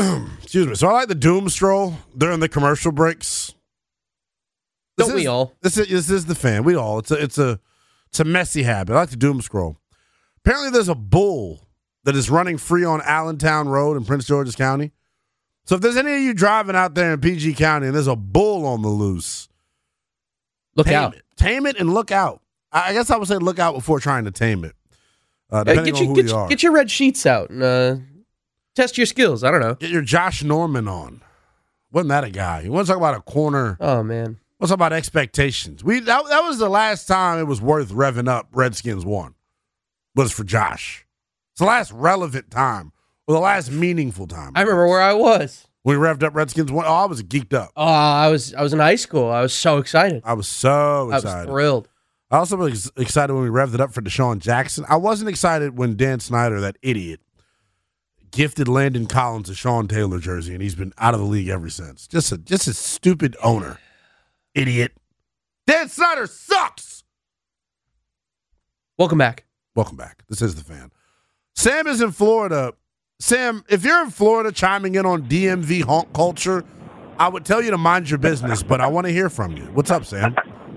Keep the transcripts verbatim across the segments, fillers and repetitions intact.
excuse me. So I like the doom stroll during the commercial breaks. This Don't is, we all? This is, this is the fan. We all. It's a, it's a, it's a messy habit. I like the doom scroll. Apparently, there's a bull that is running free on Allentown Road in Prince George's County. So if there's any of you driving out there in P G County and there's a bull on the loose, look tame out. It. Tame it and look out. I, I guess I would say look out before trying to tame it. Uh, depending uh, get, on you, who get, you are. get your red sheets out and uh, test your skills. I don't know. Get your Josh Norman on. Wasn't that a guy? You want to talk about a corner? Oh, man. Let's talk about expectations. We that, that was the last time it was worth revving up Redskins won. Was for Josh. It's the last relevant time. Or the last meaningful time. I remember where I was. When we revved up Redskins won. Oh, I was geeked up. Oh, I was I was in high school. I was so excited. I was so excited. I was thrilled. I also was excited when we revved it up for Deshaun Jackson. I wasn't excited when Dan Snyder, that idiot, gifted Landon Collins a Sean Taylor jersey, and he's been out of the league ever since. Just a just a stupid owner. Idiot. Dan Snyder sucks. Welcome back. Welcome back. This is the fan. Sam is in Florida. Sam, if you're in Florida chiming in on D M V honk culture, I would tell you to mind your business, but I want to hear from you. What's up, Sam?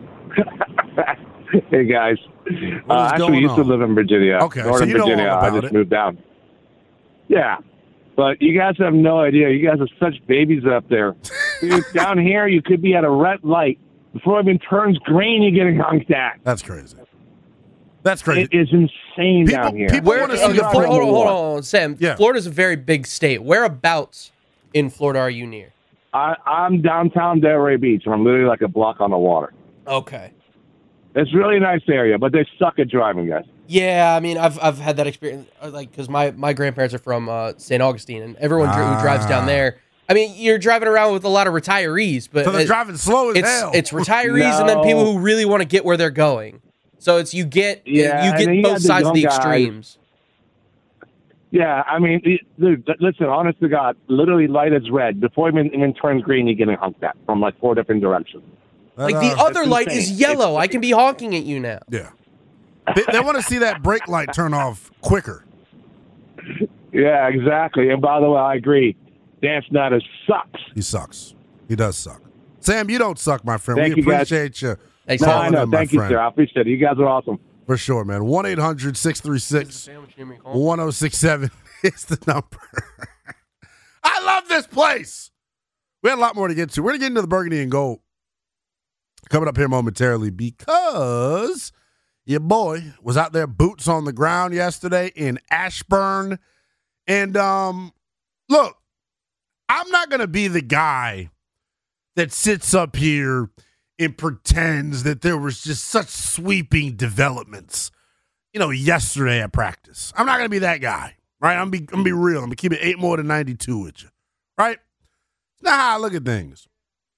Hey, guys. Uh, actually, going used on? to live in Virginia. Okay, so Northern you know all Virginia. I about just it. moved down. Yeah. But you guys have no idea. You guys are such babies up there. Dude, down here, you could be at a red light. Before it even turns green, you're getting honked at. That's crazy. That's crazy. It is insane People- down here. people Where, wanna okay, see the hold, on, hold, on, war. hold on, Sam. Yeah. Florida's a very big state. Whereabouts in Florida are you near? I, I'm downtown Delray Beach, and I'm literally like a block on the water. Okay. It's really a nice area, but they suck at driving, guys. Yeah, I mean, I've I've had that experience, uh, like, because my, my grandparents are from uh, Saint Augustine, and everyone dri- who drives down Ah. there, I mean, you're driving around with a lot of retirees, but so they're it- driving slow as it's hell. it's retirees and then No. people who really want to get where they're going. So it's you get Yeah, you and get then you both got the sides of the young guys. extremes. Yeah, I mean, it, dude, listen, honest to God, literally light is red. Before it even, even turns green, you're getting honked at from like four different directions. That, Like the uh, other it's light insane. is yellow. I can be honking at you now. Yeah. They, they want to see that brake light turn off quicker. Yeah, exactly. And by the way, I agree. Dan Snyder sucks. He sucks. He does suck. Sam, you don't suck, my friend. Thank we you, guys. appreciate you. Thanks, No, Sam. I calling know. in, my Thank you, friend. sir. I appreciate it. You guys are awesome. For sure, man. one eight hundred six three six one oh six seven is the number. I love this place. We had a lot more to get to. We're going to get into the burgundy and gold coming up here momentarily because your boy was out there boots on the ground yesterday in Ashburn. And um, look, I'm not going to be the guy that sits up here and pretends that there was just such sweeping developments, you know, yesterday at practice. I'm not going to be that guy, right? I'm going to be real. I'm going to keep it eight more than ninety-two with you, right? It's not how I look at things.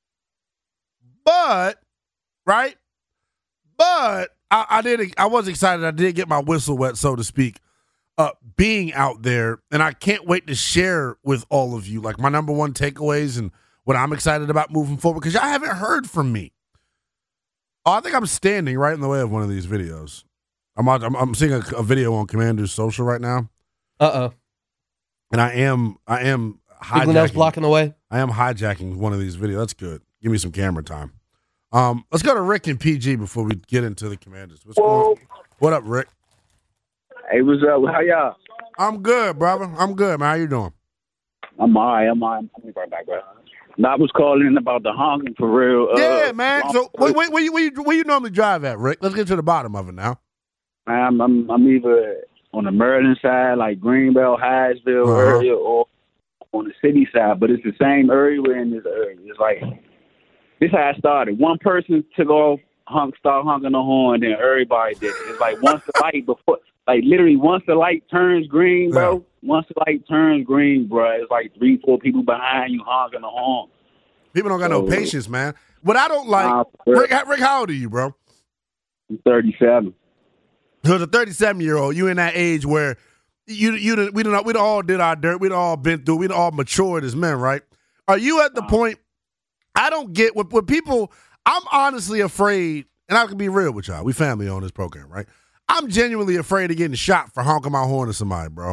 But, right? But I, I did. I was excited. I did get my whistle wet, so to speak, uh, being out there. And I can't wait to share with all of you, like, my number one takeaways and what I'm excited about moving forward, because y'all haven't heard from me. Oh, I think I'm standing right in the way of one of these videos. I'm I'm, I'm seeing a, a video on Commander's social right now, Uh oh. and I am I am Big Linnell's hijacking. blocking the way. I am hijacking one of these videos. That's good. Give me some camera time. Um, let's go to Rick and P G before we get into the Commanders. What's going on? What up, Rick? Hey, what's up? How y'all? I'm good, brother. I'm good, man. How you doing? I'm all right. I'm all right. Let me right back, bro. I was calling about the honking for real. Uh, Yeah, man. I'm- So wait, wait, where you, where you where you normally drive at, Rick? Let's get to the bottom of it now. I'm, I'm I'm either on the Maryland side, like Greenbelt, Hyattsville Uh-huh. area, or on the city side. But it's the same area. We're in this area. It's like this how it started. One person took off, honk, start honking the horn, then everybody did it. It's like once the light before, like literally once the light turns green, bro. Yeah. Once the light turns green, bro, it's like three, four people behind you honking the horn. People don't got no So- patience, man. What I don't like, Nah, Rick, Rick, how old are you, bro? I'm thirty-seven. So as a thirty-seven year old, you in that age where you you done- we done, we done all did our dirt, we done all been through, we done all matured as men, right? Are you at the point? I don't get what what people. I'm honestly afraid, and I can be real with y'all. We family on this program, right? I'm genuinely afraid of getting shot for honking my horn at somebody, bro.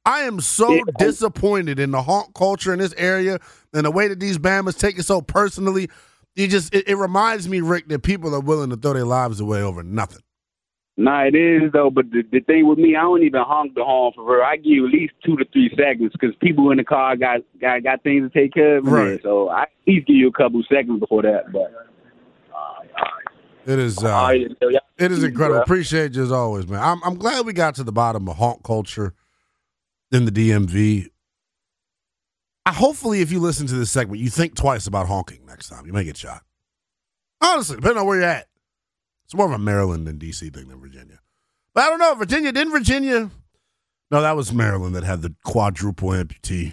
I am so Yeah. disappointed in the honk culture in this area and the way that these Bamas take it so personally. You just it, it reminds me, Rick, that people are willing to throw their lives away over nothing. Nah, it is though. But the, the thing with me, I don't even honk the horn for real. I give you at least two to three seconds because people in the car got got got things to take care of. Right. So I at least give you a couple seconds before that. But It is. Uh, all right, so y'all- It is incredible. Yeah. Appreciate you as always, man. I'm I'm glad we got to the bottom of honk culture in the D M V. I, hopefully, if you listen to this segment, you think twice about honking next time. You may get shot. Honestly, depending on where you're at. It's more of a Maryland and D C thing than Virginia. But I don't know. Virginia, didn't Virginia? No, that was Maryland that had the quadruple amputee.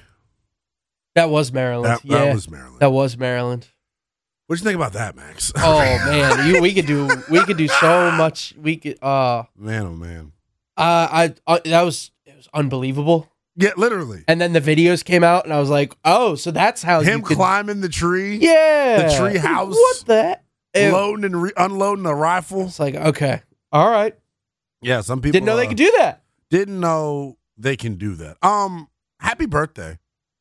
That was Maryland. That, yeah, that was Maryland. that was Maryland. What'd you think about that, Max? Oh man, you, we could do we could do so much. We could. Uh, Man, oh, man. uh I uh, that was it was unbelievable. Yeah, literally. And then the videos came out, and I was like, oh, so that's how Him you could, climbing the tree, yeah, the tree house. What the? It, loading and re- unloading a rifle. it's like okay, all right. Yeah, some people Didn't know they uh, could do that. Didn't know they can do that. Um, happy birthday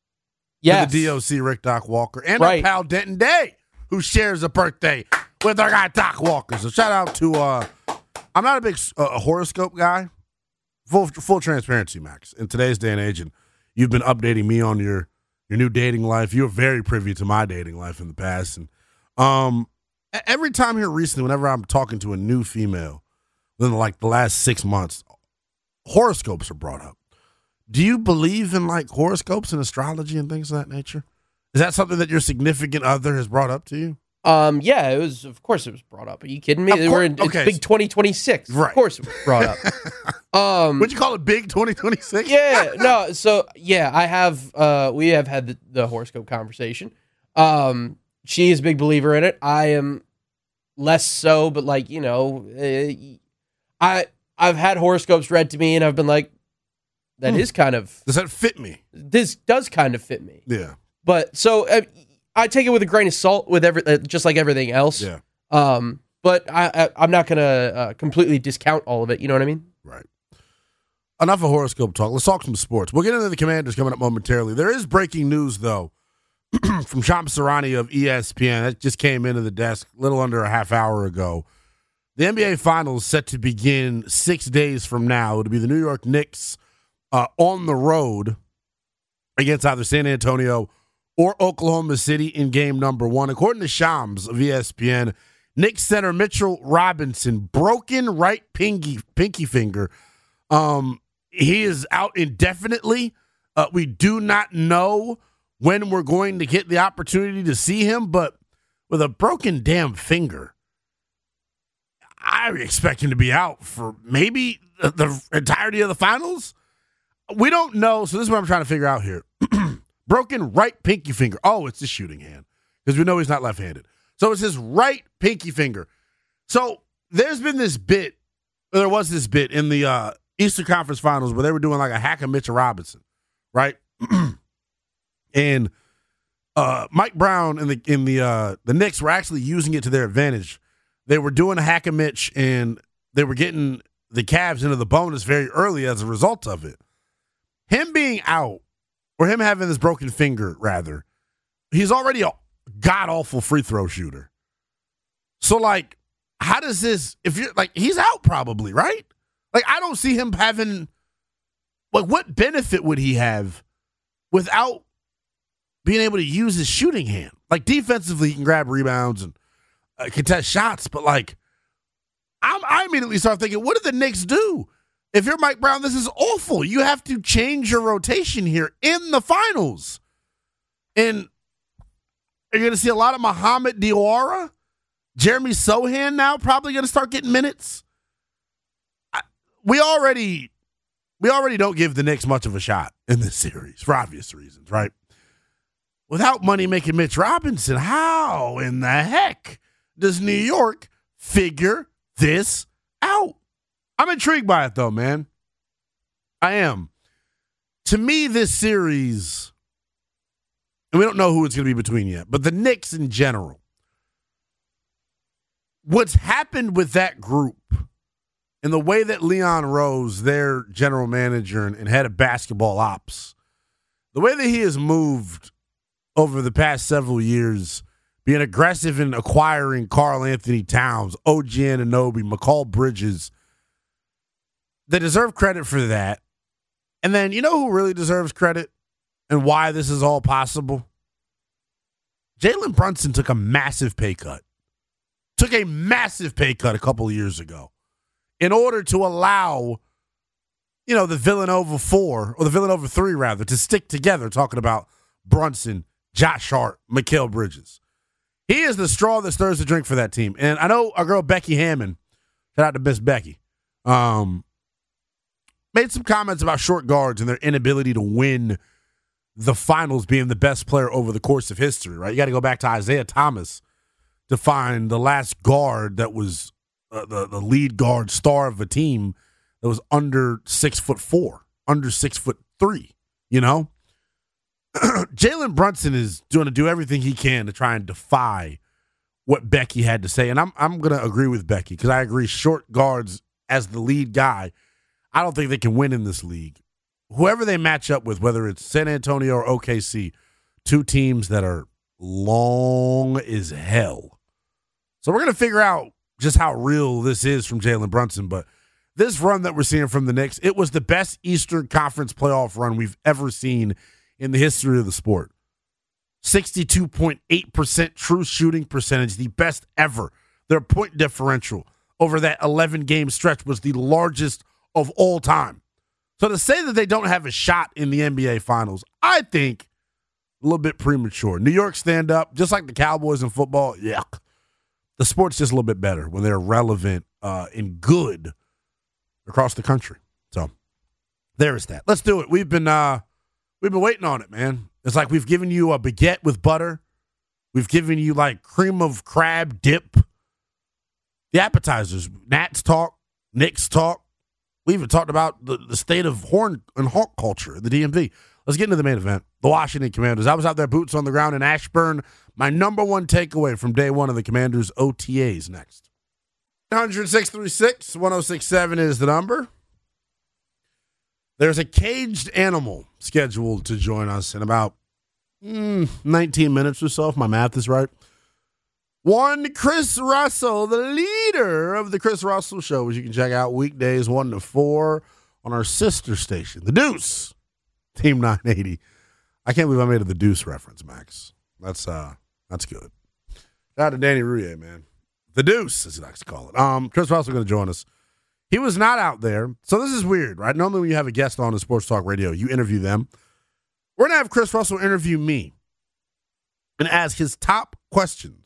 Yes. to the D O C, Rick Doc Walker, and Right. our pal Denton Day, who shares a birthday with our guy Doc Walker. So shout out to. Uh, I'm not a big uh, horoscope guy. Full full transparency, Max. In today's day and age, and you've been updating me on your your new dating life. You're very privy to my dating life in the past, and um, e- every time here recently, whenever I'm talking to a new female, within like the last six months, horoscopes are brought up. Do you believe in like horoscopes and astrology and things of that nature? Is that something that your significant other has brought up to you? Um, yeah, it was. Of course, it was brought up. Are you kidding me? Of We're cour- in it's okay. big twenty twenty-six. Right. Of course, it was brought up. Um, Would you call it big twenty twenty-six? yeah, no. So yeah, I have. Uh, we have had the, the horoscope conversation. Um, she is a big believer in it. I am less so, but like you know, uh, I I've had horoscopes read to me, and I've been like, that Hmm. is kind of Does that fit me? this does kind of fit me. Yeah. But so uh, I take it with a grain of salt, with every uh, just like everything else. Yeah. Um, but I, I I'm not gonna uh, completely discount all of it. You know what I mean? Right. Enough of horoscope talk. Let's talk some sports. We'll get into the Commanders coming up momentarily. There is breaking news, though, from Shams Charania of E S P N. That just came into the desk a little under a half hour ago. The N B A Finals set to begin six days from now. It'll be the New York Knicks uh, on the road against either San Antonio or Oklahoma City in game number one. According to Shams of E S P N, Knicks center Mitchell Robinson, broken right pinky, pinky finger. Um, he is out indefinitely. Uh, we do not know when we're going to get the opportunity to see him, but with a broken damn finger, I expect him to be out for maybe the, the entirety of the finals. We don't know, so this is what I'm trying to figure out here. Broken right pinky finger. Oh, it's the shooting hand, because we know he's not left-handed. So it's his right pinky finger. So there's been this bit, or there was this bit in the uh, Eastern Conference Finals where they were doing like a hack of Mitchell Robinson, right? and uh, Mike Brown and the in the uh, the Knicks were actually using it to their advantage. They were doing a hack of Mitch, and they were getting the Cavs into the bonus very early as a result of it. Him being out, or him having this broken finger, rather, he's already a god-awful free throw shooter. So, like, how does this, if you're, like, he's out probably, right? Like, I don't see him having, like, what benefit would he have without being able to use his shooting hand? Like, defensively, he can grab rebounds and uh, contest shots, but, like, I'm, I immediately start thinking, what did the Knicks do? If you're Mike Brown, this is awful. You have to change your rotation here in the finals. And you're going to see a lot of Muhammad Diawara. Jeremy Sohan now probably going to start getting minutes. I, we already we already don't give the Knicks much of a shot in this series for obvious reasons, right? Without money making Mitch Robinson, how in the heck does New York figure this out? I'm intrigued by it, though, man. I am. To me, this series, and we don't know who it's going to be between yet, but the Knicks in general, what's happened with that group And the way that Leon Rose, their general manager and, and head of basketball ops, the way that he has moved over the past several years, being aggressive in acquiring Karl Anthony Towns, O G Anunoby, McCall Bridges, they deserve credit for that. And then, you know who really deserves credit and why this is all possible? Jalen Brunson took a massive pay cut. Took a massive pay cut a couple of years ago in order to allow, you know, the Villanova four, or the Villanova three, rather, to stick together, talking about Brunson, Josh Hart, Mikal Bridges. He is the straw that stirs the drink for that team. And I know our girl Becky Hammond, shout out to Miss Becky, um, made some comments about short guards and their inability to win the finals, being the best player over the course of history, right? You got to go back to Isaiah Thomas to find the last guard that was uh, the, the lead guard star of a team that was under six foot four, under six foot three, you know? Jalen Brunson is going to do everything he can to try and defy what Becky had to say. And I'm I'm going to agree with Becky, because I agree short guards as the lead guy, I don't think they can win in this league. Whoever they match up with, whether it's San Antonio or O K C, two teams that are long as hell. So we're going to figure out just how real this is from Jalen Brunson. But this run that we're seeing from the Knicks, it was the best Eastern Conference playoff run we've ever seen in the history of the sport. sixty-two point eight percent true shooting percentage, the best ever. Their point differential over that eleven-game stretch was the largest of all time. So to say that they don't have a shot in the N B A Finals, I think a little bit premature. New York stand up, just like the Cowboys in football. Yeah, the sport's just a little bit better when they're relevant uh, and good across the country. So there is that. Let's do it. We've been uh, we've been waiting on it, man. It's like we've given you a baguette with butter. We've given you like cream of crab dip. The appetizers, Nats talk, Knicks talk. We even talked about the, the state of horn and hawk culture, the D M V. Let's get into the main event. The Washington Commanders. I was out there, boots on the ground in Ashburn. My number one takeaway from day one of the Commanders' O T As next. one hundred six three six one oh six seven is the number. There's a caged animal scheduled to join us in about mm, nineteen minutes or so, if my math is right. One Chris Russell, the leader of the Chris Russell Show, which you can check out weekdays one to four on our sister station, The Deuce, Team nine eighty. I can't believe I made a The Deuce reference, Max. That's uh, that's good. Shout out to Danny Rouillet, man. The Deuce, as he likes to call it. Um, Chris Russell going to join us. He was not out there, so this is weird, right? Normally when you have a guest on in Sports Talk Radio, you interview them. We're going to have Chris Russell interview me and ask his top questions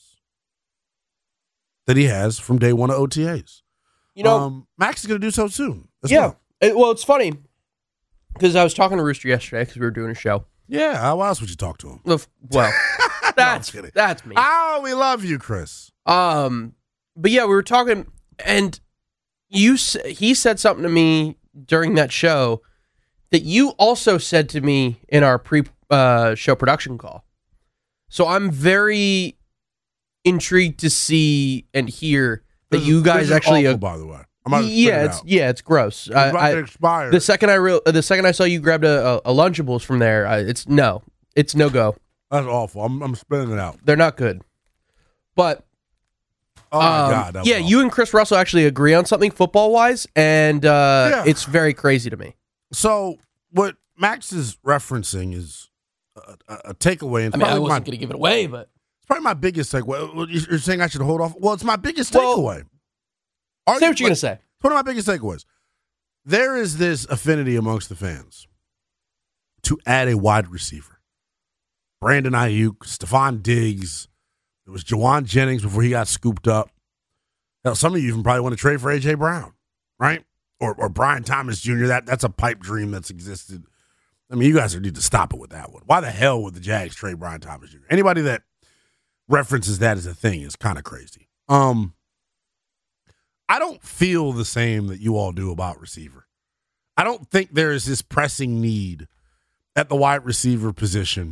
that he has from day one of O T As. You know, um, Max is going to do so soon. Yeah. Well. It, well, it's funny because I was talking to Rooster yesterday because we were doing a show. Yeah. How else would you talk to him? Well, that's no, that's me. Oh, we love you, Chris. Um, but yeah, we were talking, and you he said something to me during that show that you also said to me in our pre uh, show production call. So I'm very intrigued to see and hear that this you is, guys this actually. Is awful, by the way, I'm yeah, it's it yeah, it's gross. It's about I, to expire. The second I re- the second I saw you grabbed a, a, a Lunchables from there, I, it's no, it's no go. That's awful. I'm I'm spitting it out. They're not good. But oh my um, god, that yeah, you and Chris Russell actually agree on something football wise, and uh, yeah. it's very crazy to me. So what Max is referencing is a, a, a takeaway. And I mean, I wasn't my, going to give it away, but. Probably my biggest takeaway. You're saying I should hold off? Well, it's my biggest well, takeaway. Are say you, what you're going to say. It's one of my biggest takeaways. There is this affinity amongst the fans to add a wide receiver. Brandon Ayuk, Stephon Diggs. There was Jawan Jennings before he got scooped up. Hell, some of you even probably want to trade for A J Brown, right? Or or Brian Thomas Junior That That's a pipe dream that's existed. I mean, you guys need to stop it with that one. Why the hell would the Jags trade Brian Thomas Junior Anybody that references that as a thing is kind of crazy. Um, I don't feel the same that you all do about receiver. I don't think there is this pressing need at the wide receiver position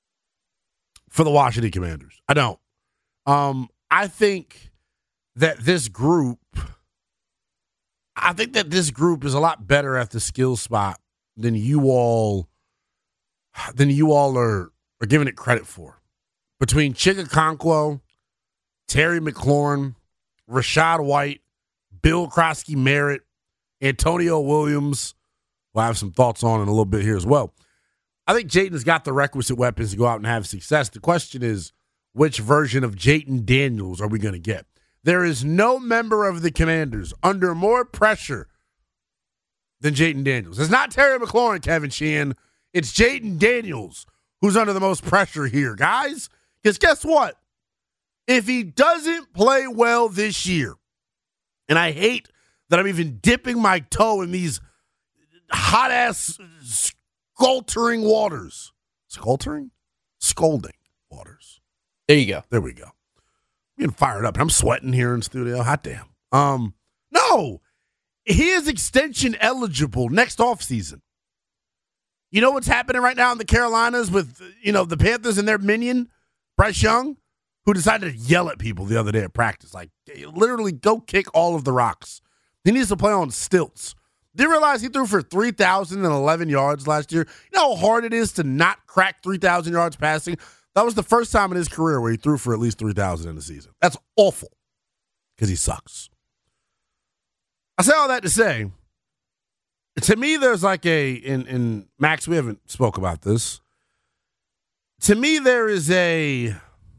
for the Washington Commanders. I don't. Um, I think that this group, I think that this group is a lot better at the skill spot than you all than you all are, are giving it credit for. Between Chig Okonkwo, Terry McLaurin, Rashad White, Bill Krosky-Merritt, Antonio Williams, who I have some thoughts on in a little bit here as well. I think Jayden's got the requisite weapons to go out and have success. The question is, which version of Jayden Daniels are we going to get? There is no member of the Commanders under more pressure than Jayden Daniels. It's not Terry McLaurin, Kevin Sheehan. It's Jayden Daniels who's under the most pressure here, guys. Because guess what? If he doesn't play well this year, and I hate that I'm even dipping my toe in these hot-ass scalding waters. Scalding? Scalding waters. There you go. There we go. I'm getting fired up. I'm sweating here in studio. Hot damn. Um, no. He is extension eligible next offseason. You know what's happening right now in the Carolinas with, you know, the Panthers and their minion, Bryce Young, who decided to yell at people the other day at practice. Like, literally go kick all of the rocks. He needs to play on stilts. Did you realize he threw for three thousand eleven yards last year? You know how hard it is to not crack three thousand yards passing? That was the first time in his career where he threw for at least three thousand in a season. That's awful because he sucks. I say all that to say, to me, there's like a, in, in Max, we haven't spoke about this. To me, there is a,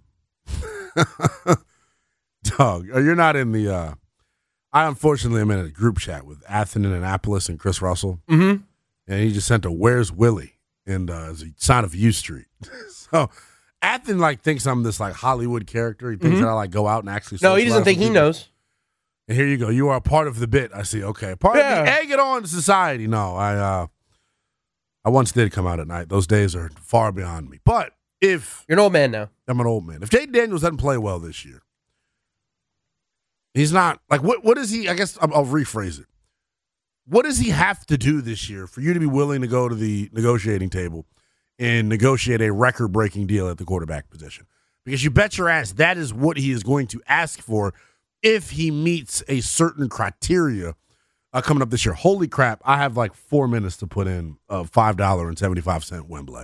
Doug, you're not in the, uh, I unfortunately am in a group chat with Athen in Annapolis and Chris Russell. Mm-hmm. And he just sent a "Where's Willie?" and uh, as a sign of U Street. So Athen like thinks I'm this like Hollywood character. He thinks Mm-hmm. that I like go out and actually. No, he doesn't think he knows. And here you go. You are a part of the bit. I see. Okay, part Yeah. of the egg it on society. No, I uh, I once did come out at night. Those days are far beyond me. But if You're an old man now. I'm an old man, if Jayden Daniels doesn't play well this year, he's not like what. What does he? I guess I'll, I'll rephrase it. What does he have to do this year for you to be willing to go to the negotiating table and negotiate a record-breaking deal at the quarterback position? Because you bet your ass that is what he is going to ask for if he meets a certain criteria uh, coming up this year. Holy crap, I have like four minutes to put in a five dollars and seventy-five cents Wembley.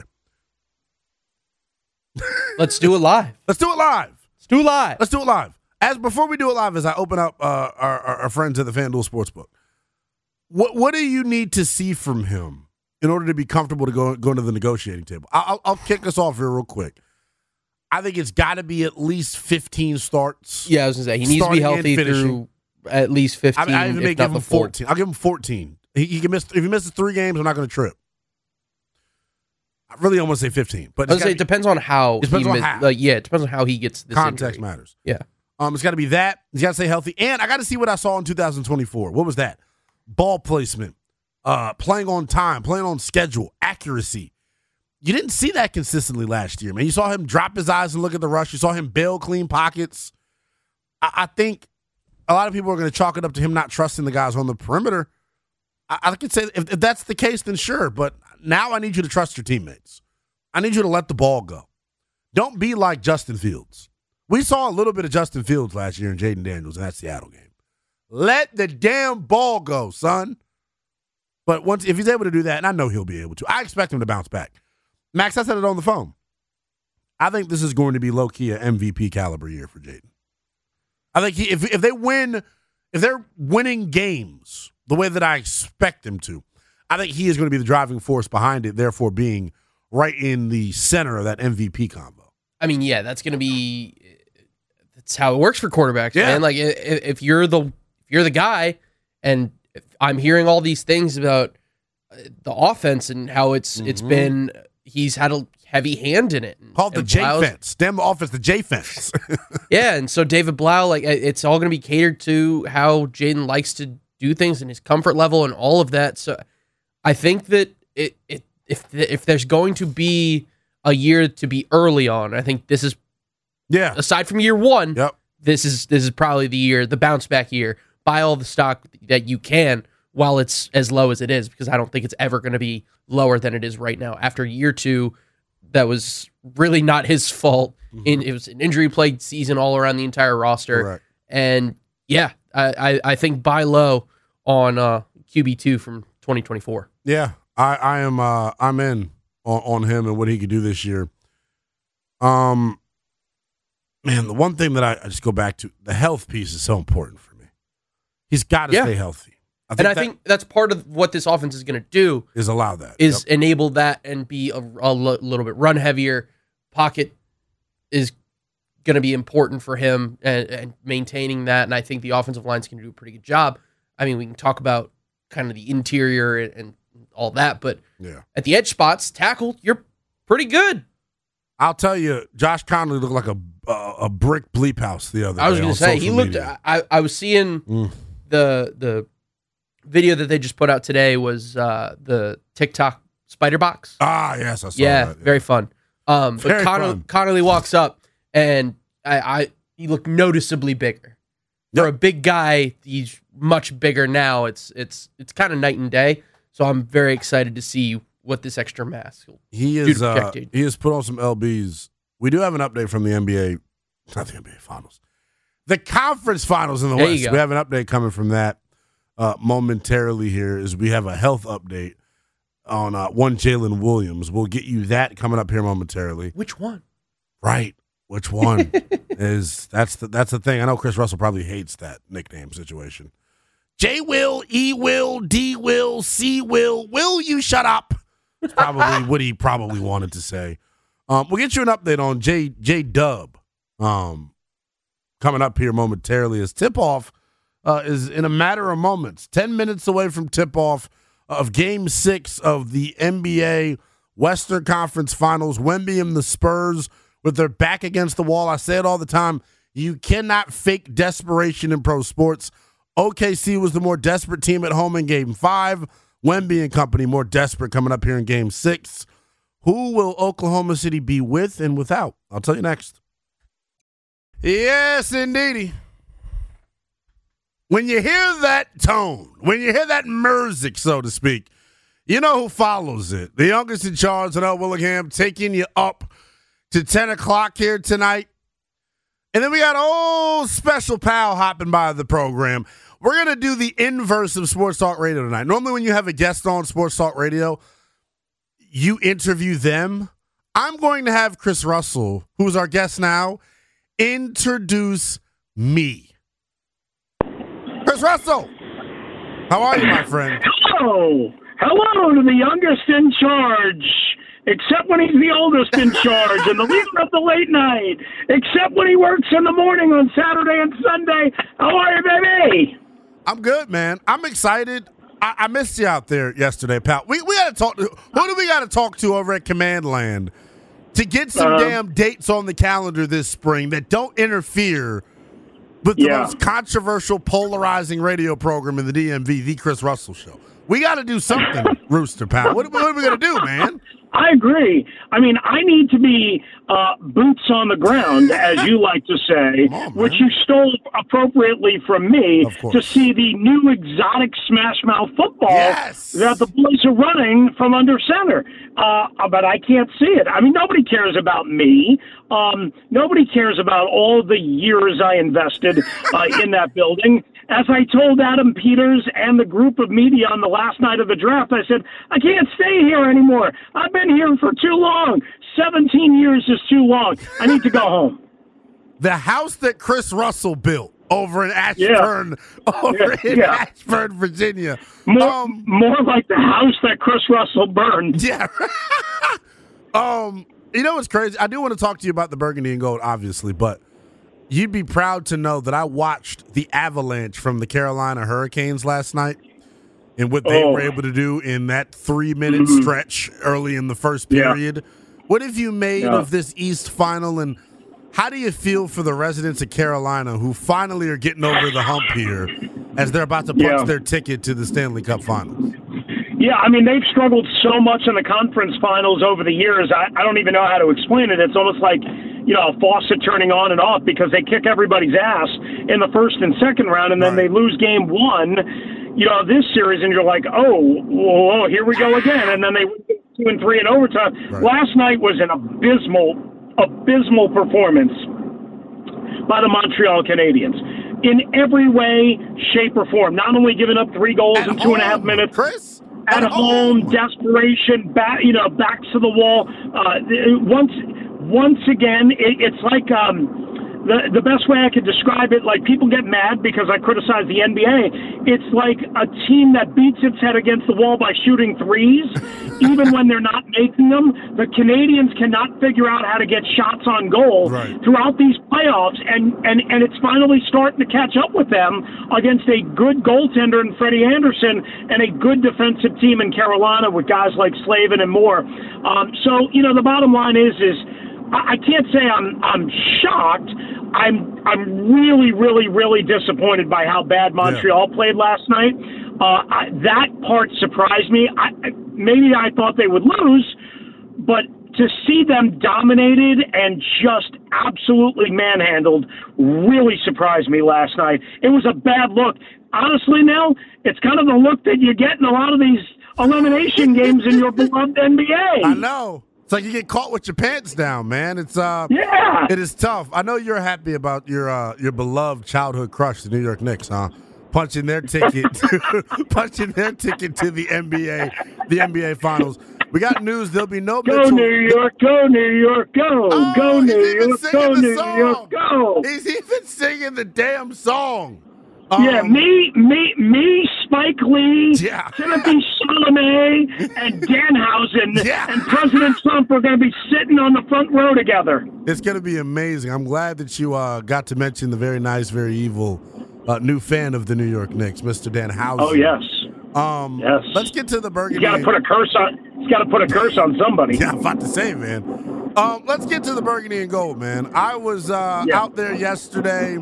Let's do it live. Let's do it live. Let's do it live. Let's do it live. As before we do it live, as I open up uh, our, our, our friends at the FanDuel Sportsbook, what what do you need to see from him in order to be comfortable to go go to the negotiating table? I'll, I'll kick us off here real quick. I think it's got to be at least fifteen starts. Yeah, I was going to say, he needs to be healthy through at least fifteen, I, I even if may not give him the full. fourteen. I'll give him fourteen. He, he can miss if he misses three games. I'm not going to trip. I really almost say fifteen, but I was say it depends on how. It depends he on miss, how. Like, yeah, it depends on how he gets this context injury. matters. Yeah. Um, it's got to be that. He's got to stay healthy, and I got to see what I saw in two thousand twenty-four. What was that? Ball placement, uh, playing on time, playing on schedule, accuracy. You didn't see that consistently last year, man. You saw him drop his eyes and look at the rush. You saw him bail clean pockets. I, I think a lot of people are going to chalk it up to him not trusting the guys on the perimeter. I, I could say if, if that's the case, then sure. But now I need you to trust your teammates. I need you to let the ball go. Don't be like Justin Fields. We saw a little bit of Justin Fields last year in Jayden Daniels in that Seattle game. Let the damn ball go, son. But once if he's able to do that, and I know he'll be able to, I expect him to bounce back. Max, I said it on the phone. I think this is going to be low-key an M V P caliber year for Jayden. I think he, if if they win, if they're winning games the way that I expect them to, I think he is going to be the driving force behind it, therefore being right in the center of that M V P combo. I mean, yeah, that's going to be that's how it works for quarterbacks, Yeah. man. Like if, if you're the if you're the guy, and if I'm hearing all these things about the offense and how it's mm-hmm. it's been. He's had a heavy hand in it. Called the J fence. Damn the offense, the J fence. Yeah, and so David Blau, like it's all going to be catered to how Jayden likes to do things and his comfort level and all of that. So I think that it, it if if there's going to be a year to be early on, I think this is yeah. Aside from year one, yep. this is this is probably the year, the bounce back year. Buy all the stock that you can while it's as low as it is, because I don't think it's ever going to be lower than it is right now. After year two, that was really not his fault. Mm-hmm. In, it was an injury-plagued season all around the entire roster. Correct. And, yeah, I, I, I think buy low on uh, Q B two from twenty twenty-four. Yeah, I, I am. Uh, I'm in on, on him and what he could do this year. Um, man, the one thing that I, I just go back to, the health piece is so important for me. He's got to Yeah. stay healthy. I And I that think that's part of what this offense is going to do is allow that is Yep. enable that and be a, a lo- little bit run heavier. Pocket is going to be important for him and, and maintaining that. And I think the offensive line is going to do a pretty good job. I mean, we can talk about kind of the interior and, and all that, but yeah. at the edge spots, tackle, you're pretty good. I'll tell you, Josh Conley looked like a a, a brick bleep house the other day. I was going on to say, he social looked, media. I, I was seeing Mm. the, the video that they just put out today was uh, the TikTok spider box. Ah, yes, I saw Yeah, that. very fun. Um, but Very Connor, fun. Connerly walks up, and I, I he looked noticeably bigger. For Yep. a big guy, he's much bigger now. It's it's it's kind of night and day. So I'm very excited to see what this extra mass will He do is to uh, projected. he has put on some L Bs. We do have an update from the N B A, not the N B A Finals, the conference finals in the There you West. go. We have an update coming from that uh, momentarily. Here is we have a health update on uh, one Jalen Williams. We'll get you that coming up here momentarily. Which one? Right, which one is that's the that's the thing. I know Chris Russell probably hates that nickname situation. J Will, E Will, D Will, C Will. Will you shut up? That's probably what he probably wanted to say. Um, we'll get you an update on J J Dub um, coming up here momentarily as tip off uh, is in a matter of moments. Ten minutes away from tip off of Game Six of the N B A Western Conference Finals. Wemby and the Spurs with their back against the wall. I say it all the time. You cannot fake desperation in pro sports. O K C was the more desperate team at home in Game Five. Wemby and company more desperate coming up here in Game Six. Who will Oklahoma City be with and without? I'll tell you next. Yes, indeedy. When you hear that tone, when you hear that music, so to speak, you know who follows it. The youngest in charge, L. Willingham, taking you up to ten o'clock here tonight. And then we got old special pal hopping by the program. We're going to do the inverse of Sports Talk Radio tonight. Normally when you have a guest on Sports Talk Radio, you interview them. I'm going to have Chris Russell, who's our guest now, introduce me. Chris Russell, how are you, my friend? Hello. Hello to the youngest in charge, except when he's the oldest in charge and the leader of the late night, except when he works in the morning on Saturday and Sunday. How are you, baby? I'm good, man. I'm excited. I, I missed you out there yesterday, pal. We we got to talk to who do we got to talk to over at Command Land to get some Uh, damn dates on the calendar this spring that don't interfere with the Yeah. most controversial, polarizing radio program in the D M V, the Chris Russell Show. We got to do something, Rooster Pal. What, what are we gonna do, man? I agree. I mean, I need to be uh, boots on the ground, as you like to say, Come on, man. which you stole appropriately from me Of course. to see the new exotic smash mouth football Yes. that the boys are running from under center. Uh, but I can't see it. I mean, nobody cares about me. Um, nobody cares about all the years I invested uh, in that building. As I told Adam Peters and the group of media on the last night of the draft, I said, I can't stay here anymore. I've been here for too long. seventeen years is too long. I need to go home. The house that Chris Russell built over in Ashburn, over Yeah, in yeah. Ashburn, Virginia. More, Um, more like the house that Chris Russell burned. Yeah. um, you know what's crazy? I do want to talk to you about the Burgundy and Gold, obviously, but you'd be proud to know that I watched the avalanche from the Carolina Hurricanes last night and what they Oh. were able to do in that three-minute Mhm. stretch early in the first Yeah. period. What have you made Yeah. of this East final, and how do you feel for the residents of Carolina who finally are getting over the hump here as they're about to punch Yeah. their ticket to the Stanley Cup Finals? Yeah, I mean, they've struggled so much in the conference finals over the years. I, I don't even know how to explain it. It's almost like, you know, a faucet turning on and off because they kick everybody's ass in the first and second round, and then Right. they lose game one, you know, this series, and you're like, oh, whoa, here we go again. And then they win two and three in overtime. Right. Last night was an abysmal, abysmal performance by the Montreal Canadiens. in every way, shape, or form. Not only giving up three goals At in two and a half home, minutes. Chris. At, At home, home, desperation, back, you know, backs to the wall. Uh, once, once again, it, it's like um, the the best way I could describe it. Like, people get mad because I criticize the N B A. It's like a team that beats its head against the wall by shooting threes, even when they're not making them. The Canadians cannot figure out how to get shots on goal Right. throughout these playoffs, and, and, and it's finally starting to catch up with them against a good goaltender in Freddie Anderson and a good defensive team in Carolina with guys like Slavin and more. Um, so, you know, the bottom line is, is I, I can't say I'm I'm shocked. I'm I'm really, really, really disappointed by how bad Montreal yeah. played last night. Uh, I, that part surprised me. I, maybe I thought they would lose, but to see them dominated and just absolutely manhandled really surprised me last night. It was a bad look. Honestly, Nell, it's kind of the look that you get in a lot of these elimination games in your beloved N B A. I know. It's like you get caught with your pants down, man. It's uh, yeah. It is tough. I know you're happy about your uh, your beloved childhood crush, the New York Knicks, huh? Punching their ticket, punching their ticket to the N B A, the N B A Finals. We got news. There'll be no go Mitchell. New York, go New York, go, oh, go New York, go New song. York, go. He's even singing the damn song. Um, yeah, me, me, me, Spike Lee, yeah. Timothy Chalamet, and Danhausen, yeah. and President Trump are going to be sitting on the front row together. It's going to be amazing. I'm glad that you uh, got to mention the very nice, very evil uh, new fan of the New York Knicks, Mister Danhausen. Oh yes, um, yes. Let's get to the Burgundy. You got to put a curse on. He's got to put a curse on somebody. Yeah, I'm about to say, man. Um, let's get to the Burgundy and Gold, man. I was uh, yeah. out there yesterday.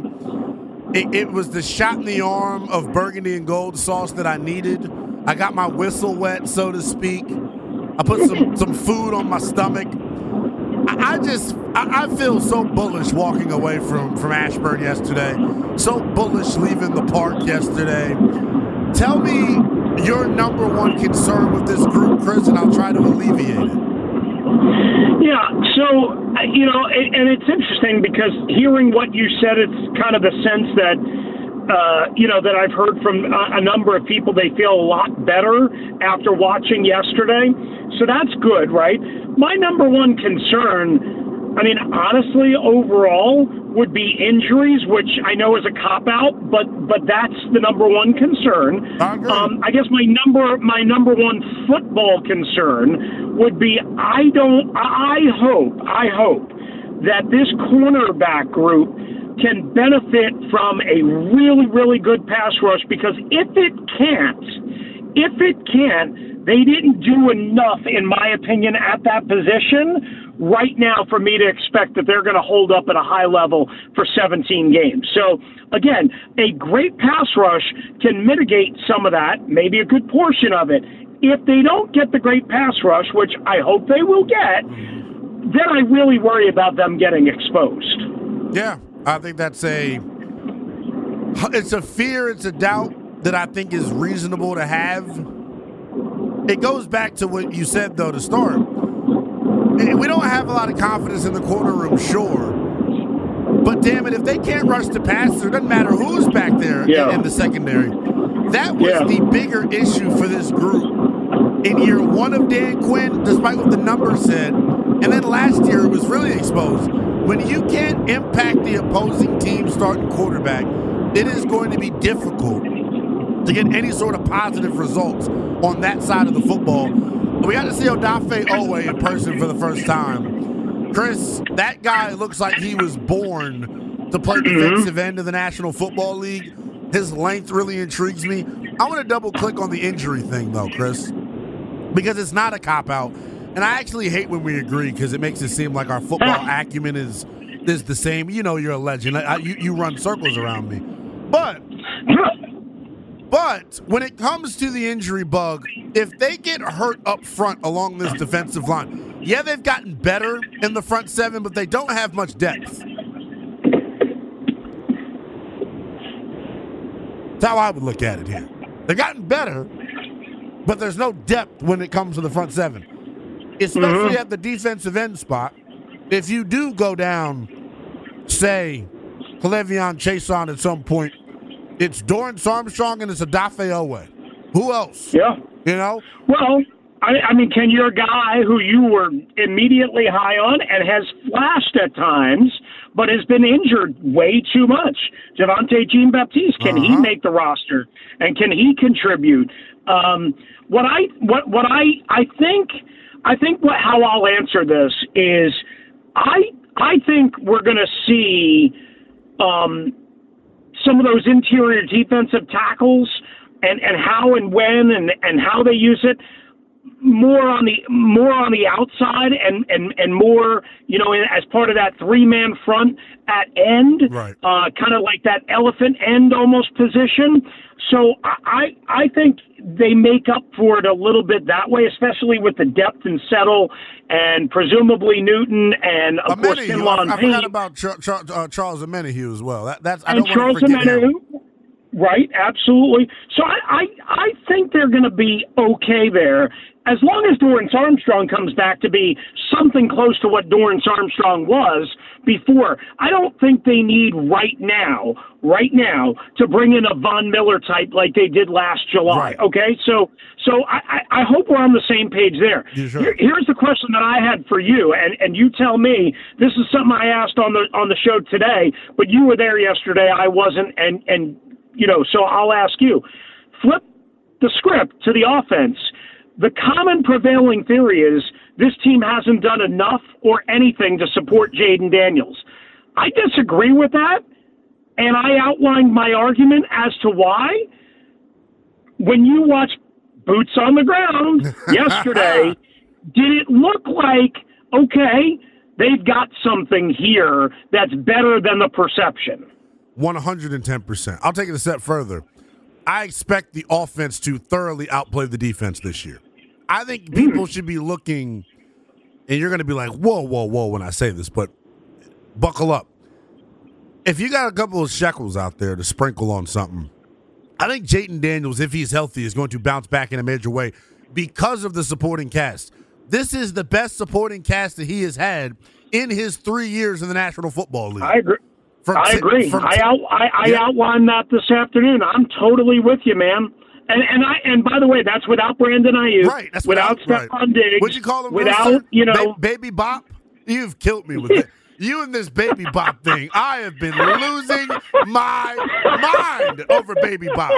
It, it was the shot in the arm of Burgundy and Gold sauce that I needed. I got my whistle wet, so to speak. I put some, some food on my stomach. I, I just, I, I feel so bullish walking away from, from Ashburn yesterday. So bullish leaving the park yesterday. Tell me your number one concern with this group, Chris, and I'll try to alleviate it. Yeah, so, you know, and it's interesting because hearing what you said, it's kind of the sense that, uh, you know, that I've heard from a number of people, they feel a lot better after watching yesterday. So that's good, right? My number one concern, I mean, honestly, overall, would be injuries, which I know is a cop-out, but but that's the number one concern. I agree. Um, I guess my number my number one football concern would be I don't I hope I hope that this cornerback group can benefit from a really really good pass rush, because if it can't, if it can't, they didn't do enough, in my opinion, at that position right now for me to expect that they're going to hold up at a high level for seventeen games. So, again, a great pass rush can mitigate some of that, maybe a good portion of it. If they don't get the great pass rush, which I hope they will get, then I really worry about them getting exposed. Yeah, I think that's a it's a fear, it's a doubt that I think is reasonable to have. It goes back to what you said, though, to start. We don't have a lot of confidence in the corner room, sure. But, damn it, if they can't rush the passer, it doesn't matter who's back there yeah. in, in the secondary. That was yeah. the bigger issue for this group in year one of Dan Quinn, despite what the numbers said. And then last year, it was really exposed. When you can't impact the opposing team starting quarterback, it is going to be difficult to get any sort of positive results on that side of the football. We got to see Odafe Owe in person for the first time. Chris, that guy looks like he was born to play defensive end of the National Football League. His length really intrigues me. I want to double-click on the injury thing, though, Chris, because it's not a cop-out. And I actually hate when we agree, because it makes it seem like our football acumen is is the same. You know you're a legend. I, you, you run circles around me. But... But when it comes to the injury bug, if they get hurt up front along this defensive line, yeah, they've gotten better in the front seven, but they don't have much depth. That's how I would look at it here. They've gotten better, but there's no depth when it comes to the front seven, especially mm-hmm. at the defensive end spot. If you do go down, say, K'Lavon Chaisson at some point, it's Dorrance Armstrong and it's Odafe Oweh. Who else? Yeah. You know? Well, I, I mean, can your guy who you were immediately high on and has flashed at times, but has been injured way too much, Javonte Jean-Baptiste, can uh-huh. he make the roster and can he contribute? Um, what I what what I I think I think what how I'll answer this is I I think we're going to see um, some of those interior defensive tackles and, and how and when and, and how they use it. More on the more on the outside and, and, and more, you know, as part of that three man front at end, right. uh, kind of like that elephant end almost position. So I I think they make up for it a little bit that way, especially with the depth and settle and presumably Newton and of Amenahue. course Kinlaw I, I forgot about Char- Char- uh, Charles Amenahue as well. That, that's I and don't Charles want to forget Amenahue. him. Right, absolutely. So I, I, I think they're going to be okay there as long as Dorrance Armstrong comes back to be something close to what Dorrance Armstrong was before. I don't think they need right now, right now, to bring in a Von Miller type like they did last July. Right. Okay, so so I, I, I hope we're on the same page there. Yeah, sure. Here, here's the question that I had for you, and, and you tell me. This is something I asked on the on the show today, but you were there yesterday. I wasn't, and and. You know, so I'll ask you, flip the script to the offense. The common prevailing theory is this team hasn't done enough or anything to support Jaden Daniels. I disagree with that, and I outlined my argument as to why. When you watch boots on the ground yesterday, did it look like, okay, they've got something here that's better than the perception? one hundred ten percent. I'll take it a step further. I expect the offense to thoroughly outplay the defense this year. I think people should be looking, and you're going to be like, whoa, whoa, whoa, when I say this, but buckle up. If you got a couple of shekels out there to sprinkle on something, I think Jaden Daniels, if he's healthy, is going to bounce back in a major way because of the supporting cast. This is the best supporting cast that he has had in his three years in the National Football League. I agree. From I t- agree. from I t- out, I, I yeah. outlined that this afternoon. I'm totally with you, man. And and I and by the way, that's without Brandon Ayuk, right? That's without without, Stephon right. Diggs. What'd you call him? Without Rooster? you know, ba- Baby Bop. You've killed me with it. You and this Baby Bop thing. I have been losing my mind over Baby Bop.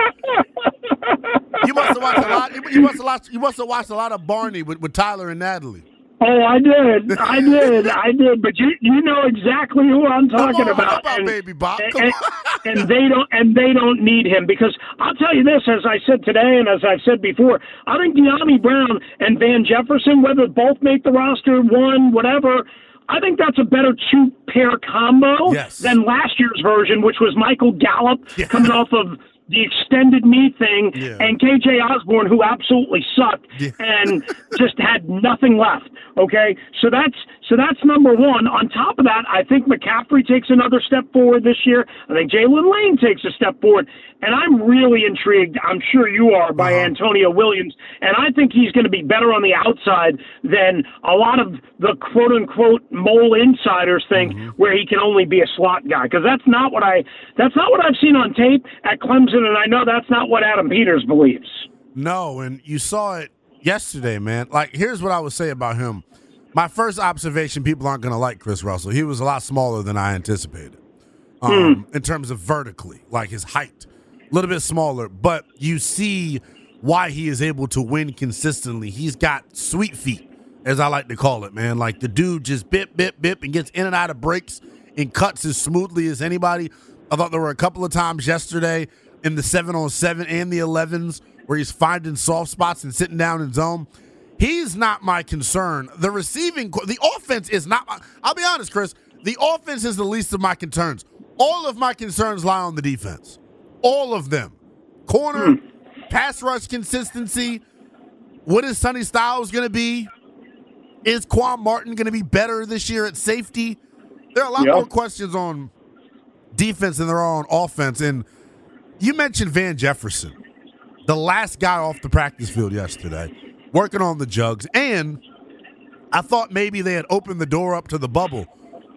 You must have watched a lot. You must have watched. You must have watched a lot of Barney with, with Tyler and Natalie. Oh, I did, I did, I did. But you, you know exactly who I'm talking Come on, about. about and, Baby Bop. and, Come and, on. and they don't, and they don't need him because I'll tell you this: as I said today, and as I've said before, I think De'Ami Brown and Van Jefferson, whether both make the roster, one, whatever. I think that's a better two-pair combo yes. than last year's version, which was Michael Gallup yeah. coming off of the extended knee thing, yeah. and K J Osborne, who absolutely sucked yeah. and just had nothing left. Okay, so that's so that's number one. On top of that, I think McCaffrey takes another step forward this year. I think Jalen Lane takes a step forward, and I'm really intrigued. I'm sure you are by uh-huh. Antonio Williams, and I think he's going to be better on the outside than a lot of the quote unquote mole insiders think, mm-hmm. where he can only be a slot guy, because that's not what I that's not what I've seen on tape at Clemson. And I know that's not what Adam Peters believes. No, and you saw it yesterday, man. Like, here's what I would say about him. My first observation, people aren't going to like Chris Russell. He was a lot smaller than I anticipated um, mm. in terms of vertically, like his height. A little bit smaller, but you see why he is able to win consistently. He's got sweet feet, as I like to call it, man. Like, the dude just bip, bip, bip, and gets in and out of breaks and cuts as smoothly as anybody. I thought there were a couple of times yesterday in the seven on seven and the elevens where he's finding soft spots and sitting down in zone. He's not my concern. The receiving, the offense is not my, I'll be honest, Chris, the offense is the least of my concerns. All of my concerns lie on the defense. All of them. Corner, mm. pass rush consistency. What is Sonny Styles going to be? Is Quan Martin going to be better this year at safety? There are a lot yep. more questions on defense than there are on offense. And you mentioned Van Jefferson, the last guy off the practice field yesterday, working on the jugs. And I thought maybe they had opened the door up to the bubble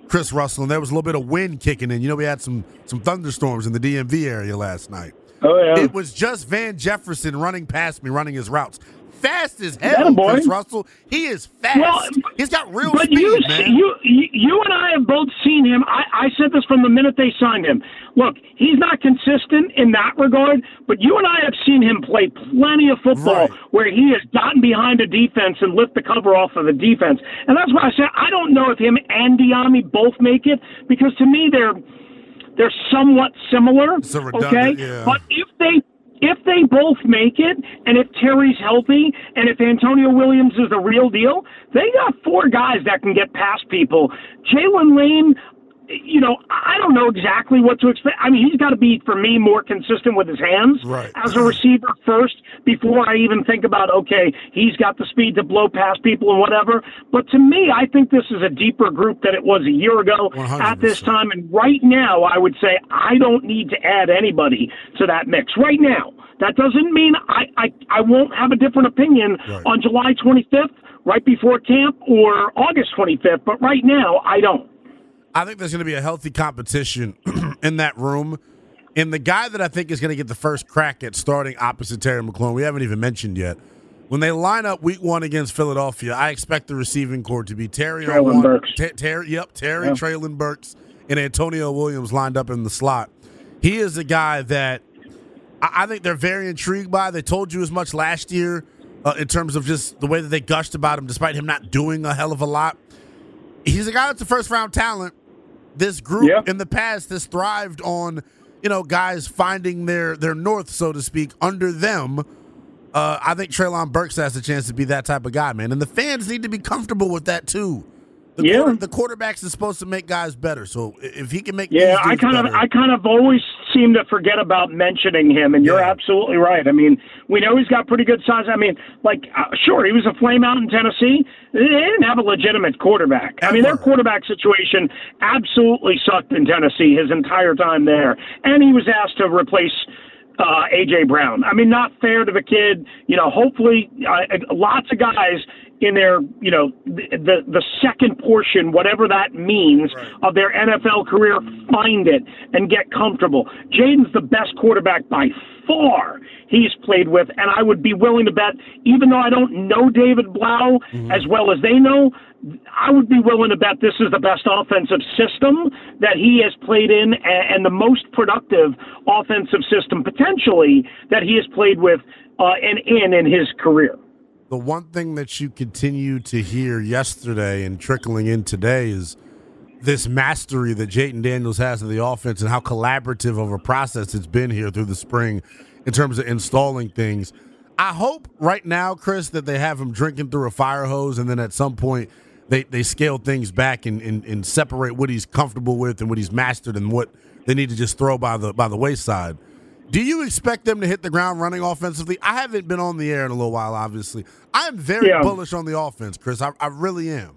Chris Russell, and there was a little bit of wind kicking in. You know, we had some some thunderstorms in the D M V area last night. Oh, yeah. It was just Van Jefferson running past me, running his routes. Fast as hell, boy. Chris Russell. He is fast. Well, He's got real but speed, you, man. you, you and I have both seen him. I, I said this from the minute they signed him. Look, he's not consistent in that regard, but you and I have seen him play plenty of football Right. where he has gotten behind a defense and lift the cover off of the defense. And that's why I said I don't know if him and Diami both make it, because to me they're they're somewhat similar. So Okay, redundant, yeah. but if they If they both make it, and if Terry's healthy, and if Antonio Williams is the real deal, they got four guys that can get past people. Jalen Lane, you know, I don't know exactly what to expect. I mean, he's got to be, for me, more consistent with his hands Right. as a receiver first before I even think about, okay, he's got the speed to blow past people and whatever. But to me, I think this is a deeper group than it was a year ago one hundred percent. at this time. And right now, I would say I don't need to add anybody to that mix right now. That doesn't mean I, I, I won't have a different opinion Right. on July twenty-fifth, right before camp, or August twenty-fifth. But right now, I don't. I think there's going to be a healthy competition in that room. And the guy that I think is going to get the first crack at starting opposite Terry McLaurin, we haven't even mentioned yet. When they line up week one against Philadelphia, I expect the receiving core to be Terry on Traylon one, Burks. Ter- Terry, yep, Terry, Yeah. Traylon Burks, and Antonio Williams lined up in the slot. He is a guy that I, I think they're very intrigued by. They told you as much last year uh, in terms of just the way that they gushed about him, despite him not doing a hell of a lot. He's a guy that's a first-round talent. This group Yeah. in the past has thrived on, you know, guys finding their their north, so to speak, under them. Uh, I think Traylon Burks has a chance to be that type of guy, man. And the fans need to be comfortable with that, too. The, Yeah. quarter, the quarterbacks is supposed to make guys better. So if he can make Yeah, these I dudes kind of, better- I kind of always seem to forget about mentioning him, and you're Yeah. absolutely right. I mean, we know he's got pretty good size. I mean, like, uh, sure, he was a flame out in Tennessee. They didn't have a legitimate quarterback. I mean, their Ever. quarterback situation absolutely sucked in Tennessee his entire time there, and he was asked to replace uh, A J Brown. I mean, not fair to the kid. You know, hopefully, uh, lots of guys in their, you know, the, the the second portion, whatever that means, Right. of their N F L career, find it and get comfortable. Jaden's the best quarterback by far he's played with, and I would be willing to bet, even though I don't know David Blau Mm-hmm. as well as they know, I would be willing to bet this is the best offensive system that he has played in, and, and the most productive offensive system potentially that he has played with uh, and in in his career. the one thing that you continue to hear yesterday and trickling in today is this mastery that Jayden Daniels has of the offense and how collaborative of a process it's been here through the spring in terms of installing things. I hope right now, Chris, that they have him drinking through a fire hose, and then at some point they, they scale things back and, and, and separate what he's comfortable with and what he's mastered and what they need to just throw by the by the wayside. Do you expect them to hit the ground running offensively? I haven't been on the air in a little while, obviously. I am very Yeah. bullish on the offense, Chris. I, I really am.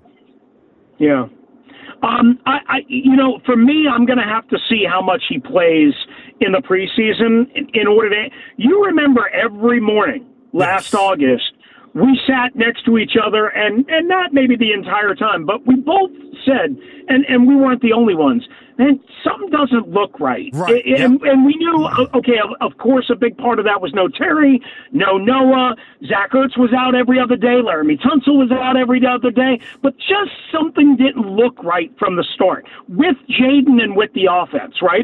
Yeah. Um, I, I, you know, for me, I'm going to have to see how much he plays in the preseason in, in order to. You remember every morning last Yes. August, we sat next to each other, and, and not maybe the entire time, but we both said, and, and we weren't the only ones, man, something doesn't look right. Right, And, and, yep. and we knew, uh, okay, of, of course, a big part of that was no Terry, no Noah. Zach Ertz was out every other day. Laramie Tunsil was out every other day. But just something didn't look right from the start with Jayden and with the offense, right?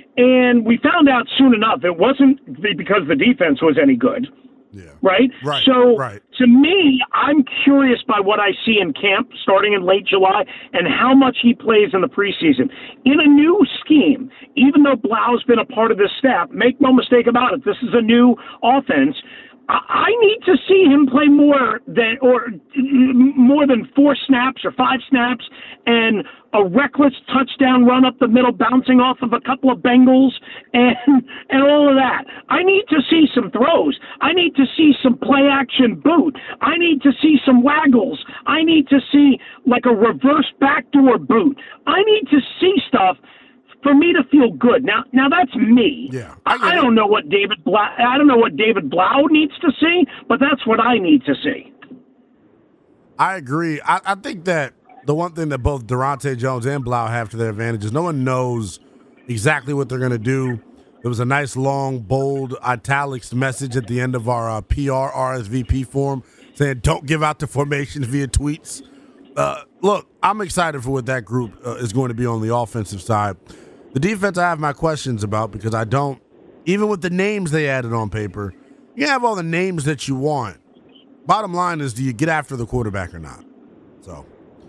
And we found out soon enough it wasn't because the defense was any good. Yeah. Right? Right, So right. to me, I'm curious by what I see in camp starting in late July and how much he plays in the preseason. In a new scheme, even though Blau's been a part of this staff, make no mistake about it, this is a new offense. I I need to see him play more than or more than four snaps or five snaps and a reckless touchdown run up the middle, bouncing off of a couple of Bengals and and all of that. I need to see some throws. I need to see some play action boot. I need to see some waggles. I need to see like a reverse backdoor boot. I need to see stuff for me to feel good. Now, now that's me. Yeah, I I, get I it. don't know what David Blau. I don't know what David Blau needs to see, but that's what I need to see. I agree. I, I think that the one thing that both Durante Jones and Blau have to their advantage is no one knows exactly what they're going to do. There was a nice, long, bold, italics message at the end of our uh, P R R S V P form saying, don't give out the formations via tweets. Uh, look, I'm excited for what that group uh, is going to be on the offensive side. The defense I have my questions about because I don't, even with the names they added on paper, you can have all the names that you want. Bottom line is, do you get after the quarterback or not? So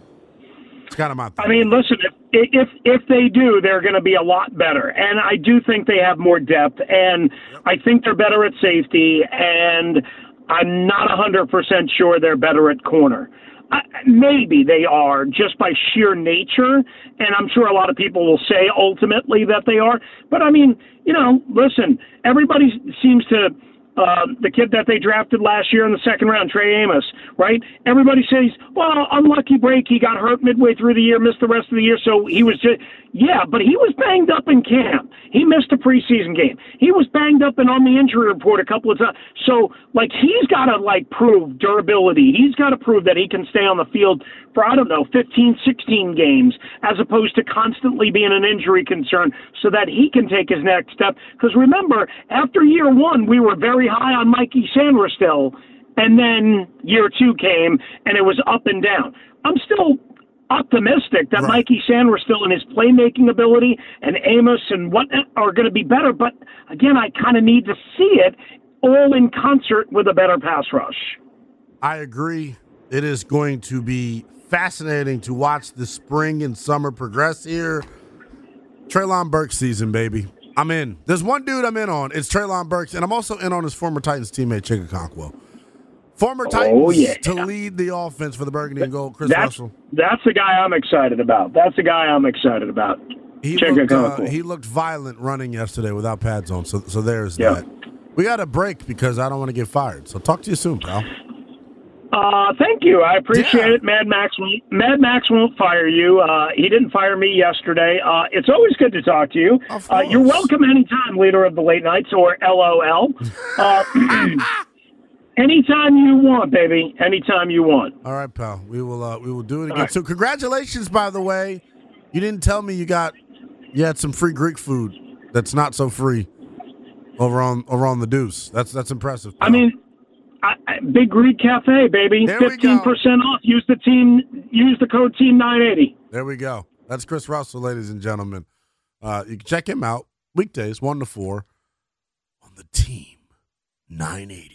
it's kind of my thing. I mean, listen, if if, if they do, they're going to be a lot better. And I do think they have more depth, and yep. I think they're better at safety, and I'm not one hundred percent sure they're better at corner. Uh, maybe they are just by sheer nature, and I'm sure a lot of people will say ultimately that they are. But, I mean, you know, listen, everybody seems to uh, – the kid that they drafted last year in the second round, Trey Amos, right? Everybody says, well, unlucky break, he got hurt midway through the year, missed the rest of the year, so he was just – yeah, but he was banged up in camp. He missed a preseason game. He was banged up and on the injury report a couple of times. So, like, he's got to, like, prove durability. He's got to prove that he can stay on the field for, I don't know, fifteen, sixteen games, as opposed to constantly being an injury concern so that he can take his next step. Because remember, after year one, we were very high on Mikey Sanders, and then year two came, and it was up and down. I'm still optimistic that right. Mikey Sanders still in his playmaking ability and Amos and what are going to be better. But again, I kind of need to see it all in concert with a better pass rush. I agree. It is going to be fascinating to watch the spring and summer progress here. Treylon Burks season, baby. I'm in. There's one dude I'm in on. It's Treylon Burks, and I'm also in on his former Titans teammate, Chig Okonkwo. Former Titans oh, yeah. to lead the offense for the Burgundy and Gold, Chris that's, Russell. That's the guy I'm excited about. That's the guy I'm excited about. He looked, uh, he looked violent running yesterday without pads on, so so there's yeah. that. We got a break because I don't want to get fired. So talk to you soon, pal. Uh, thank you. I appreciate yeah. it. Mad Max, Mad Max won't fire you. Uh, he didn't fire me yesterday. Uh, it's always good to talk to you. Uh, you're welcome anytime, leader of the late nights, or L O L. Uh, Anytime you want, baby. Anytime you want. All right, pal. We will. Uh, we will do it again. Right. So, congratulations, by the way. You didn't tell me you got you had some free Greek food that's not so free over on over on the Deuce. That's that's impressive, pal. I mean, I, I, Big Greek Cafe, baby. Fifteen percent off. Use the team. Use the code Team nine eighty. There we go. That's Chris Russell, ladies and gentlemen. Uh, you can check him out weekdays one to four on the Team nine eighty.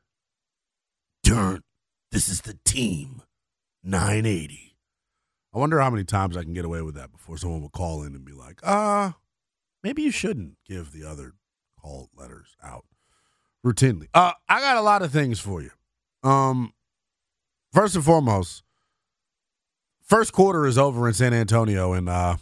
Turn. This is the Team nine eighty. I wonder how many times I can get away with that before someone will call in and be like, uh, maybe you shouldn't give the other call letters out routinely. Uh, I got a lot of things for you. Um, first and foremost, first quarter is over in San Antonio, and uh,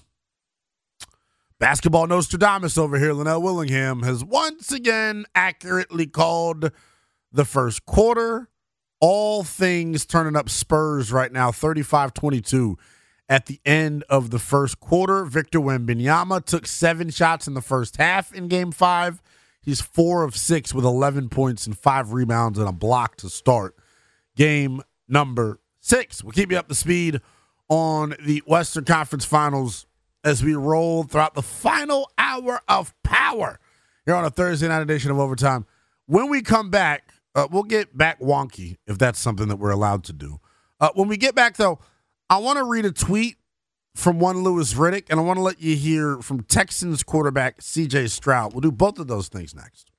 basketball Nostradamus over here, Linnell Willingham, has once again accurately called the first quarter. All things turning up Spurs right now, thirty-five twenty-two at the end of the first quarter. Victor Wembanyama took seven shots in the first half in game five. He's four of six with eleven points and five rebounds and a block to start game number six. We'll keep you up to speed on the Western Conference Finals as we roll throughout the final hour of power here on a Thursday night edition of Overtime. When we come back, Uh, we'll get back wonky if that's something that we're allowed to do. Uh, when we get back, though, I want to read a tweet from one Louis Riddick, and I want to let you hear from Texans quarterback C J Stroud. We'll do both of those things next.